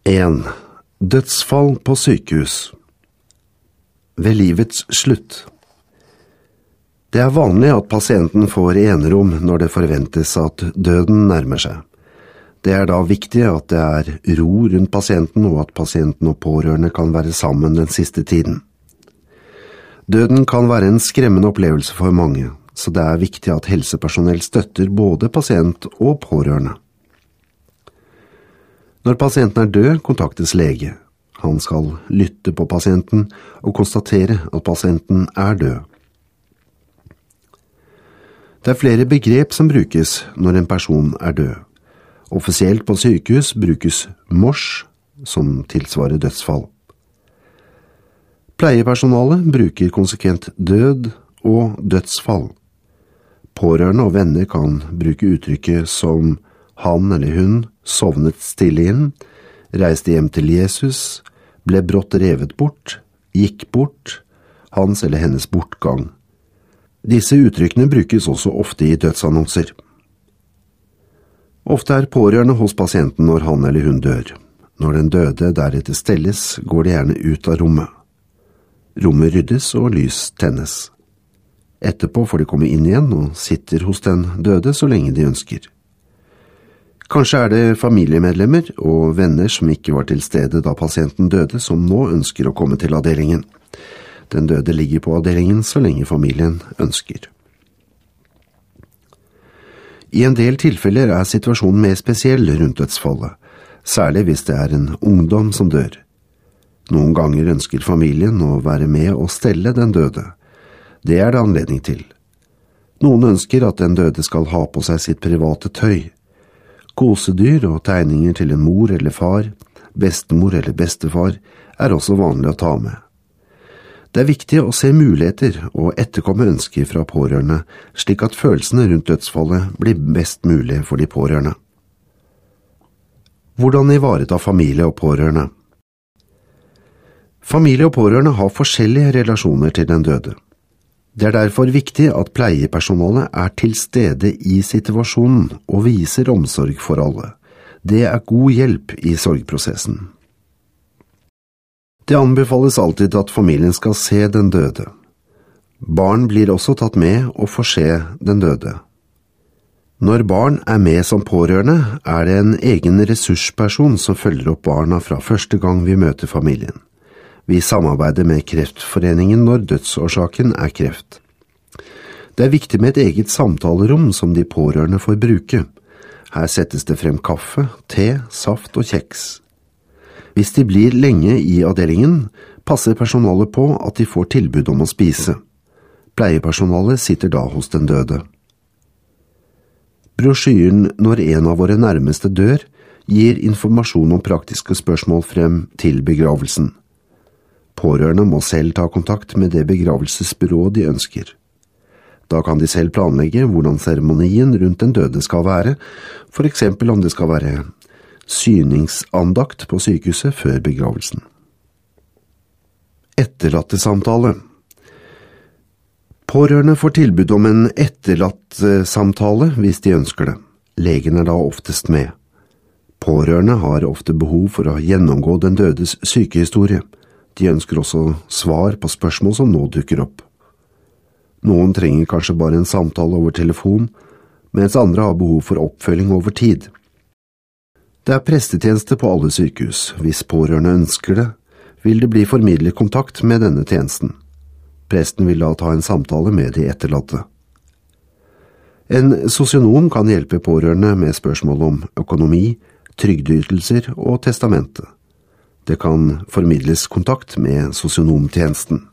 1. Dødsfall på sykehus. Ved livets slutt. Det er vanlig at pasienten får enerom når det forventes at døden nærmer seg. Det er da viktig at det er ro rundt pasienten, og at pasienten og pårørende kan være sammen den siste tiden. Døden kan være en skremmende opplevelse for mange, så det er viktig at helsepersonell støtter både pasient og pårørende. Når pasienten er død, kontaktes lege. Han skal lytte på pasienten og konstatere at pasienten er død. Det er flere begrep som brukes når en person er død. Offisielt på sykehus brukes mors, som tilsvarer dødsfall. Pleiepersonalet bruker konsekvent død og dødsfall. Pårørende og venner kan bruke uttrykket som han eller hun sovnet stille inn, reiste hjem til Jesus, ble brått revet bort, gikk bort, hans eller hennes bortgang. Disse uttrykkene brukes også ofte i dødsannonser. Ofte er pårørende hos pasienten når han eller hun dør. Når den døde deretter stelles, går de gjerne ut av rommet. Rommet ryddes og lys tennes. Etterpå får de komme inn igjen og sitter hos den døde så lenge de ønsker. Kanskje er det familiemedlemmer og venner som ikke var til stede da pasienten døde, som nå ønsker å komme til avdelingen. Den døde ligger på avdelingen så lenge familien ønsker. I en del tilfeller er situasjonen mer spesiell rundt dødsfallet, særlig hvis det er en ungdom som dør. Noen ganger ønsker familien å være med og stelle den døde. Det er det anledning til. Noen ønsker at den døde skal ha på seg sitt private tøy. Kosedyr og tegninger til en mor eller far, bestemor eller bestefar er også vanlig å ta med. Det er viktig å se muligheter og etterkomme ønsker fra pårørende, slik at følelsene rundt dødsfallet blir best mulig for de pårørende. Hvordan ivareta familie og pårørende? Familie og pårørende har forskjellige relasjoner til den døde. Det er derfor viktig at pleiepersonalet er til stede i situasjonen og viser omsorg for alle. Det er god hjelp i sorgprosessen. Det anbefales alltid at familien skal se den døde. Barn blir også tatt med og får se den døde. Når barn er med som pårørende, er det en egen ressursperson som følger opp barna fra første gang vi møter familien. Vi samarbeider med Kreftforeningen når dødsårsaken er kreft. Det er viktig med et eget samtalerom som de pårørende får bruke. Her settes det frem kaffe, te, saft og kjeks. Hvis de blir lenge i avdelingen, passer personalet på at de får tilbud om å spise. Pleiepersonalet sitter da hos den døde. Brosjyren «Når en av våre nærmeste dør» gir informasjon om praktiske spørsmål frem til begravelsen. Pårørende må selv ta kontakt med det begravelsesbyrået de ønsker. Da kan de selv planlegge hvordan seremonien rundt den døde skal være, for eksempel om det skal være syningsandakt på sykehuset før begravelsen. Etterlattesamtale. Pårørende får tilbud om en etterlattsamtale hvis de ønsker det. Legen er da oftest med. Pårørende har ofte behov for å gjennomgå den dødes sykehistorie. De ønsker også svar på spørsmål som nå dukker opp. Noen trenger kanskje bare en samtale over telefon, mens andre har behov for oppfølging over tid. Det er prestetjeneste på alle sykehus. Hvis pårørende ønsker det, vil det bli formidlet kontakt med denne tjenesten. Presten vil da ta en samtale med de etterlatte. En sosionom kan hjelpe pårørende med spørsmål om økonomi, trygdeytelser og testamente. Det kan formidles kontakt med sosionomtjenesten.